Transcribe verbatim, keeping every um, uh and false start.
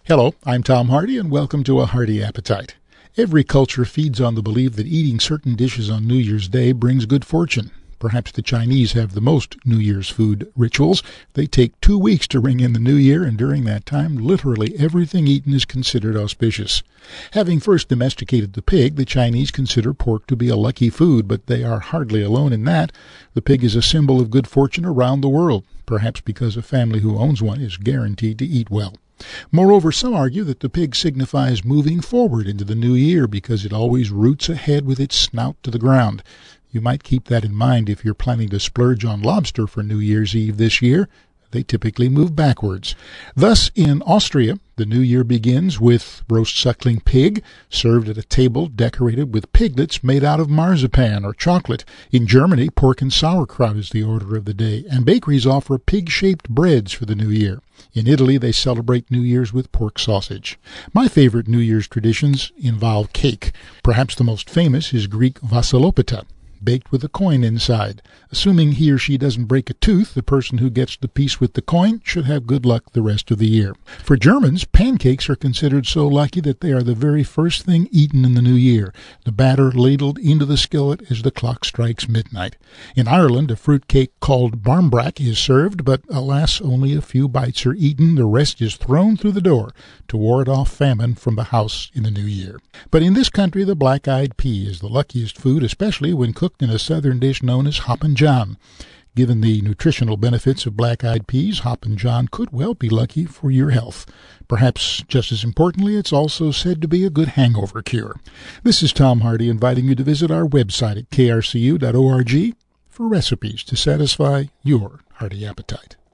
Hello, I'm Tom Hardy, and welcome to A Hearty Appetite. Every culture feeds on the belief that eating certain dishes on New Year's Day brings good fortune. Perhaps the Chinese have the most New Year's food rituals. They take two weeks to ring in the new year, and during that time, literally everything eaten is considered auspicious. Having first domesticated the pig, the Chinese consider pork to be a lucky food, but they are hardly alone in that. The pig is a symbol of good fortune around the world, perhaps because a family who owns one is guaranteed to eat well. Moreover, some argue that the pig signifies moving forward into the new year because it always roots ahead with its snout to the ground. You might keep that in mind if you're planning to splurge on lobster for New Year's Eve this year. They typically move backwards. Thus, in Austria, the new year begins with roast suckling pig, served at a table decorated with piglets made out of marzipan or chocolate. In Germany, pork and sauerkraut is the order of the day, and bakeries offer pig-shaped breads for the new year. In Italy, they celebrate New Year's with pork sausage. My favorite New Year's traditions involve cake. Perhaps the most famous is Greek vassilopita, baked with a coin inside. Assuming he or she doesn't break a tooth, the person who gets the piece with the coin should have good luck the rest of the year. For Germans, pancakes are considered so lucky that they are the very first thing eaten in the new year, the batter ladled into the skillet as the clock strikes midnight. In Ireland, a fruit cake called barmbrack is served, but alas, only a few bites are eaten. The rest is thrown through the door to ward off famine from the house in the new year. But in this country, the black-eyed pea is the luckiest food, especially when cooked in a southern dish known as Hoppin' John. Given the nutritional benefits of black-eyed peas, Hoppin' John could well be lucky for your health. Perhaps just as importantly, it's also said to be a good hangover cure. This is Tom Hardy inviting you to visit our website at k r c u dot org for recipes to satisfy your hearty appetite.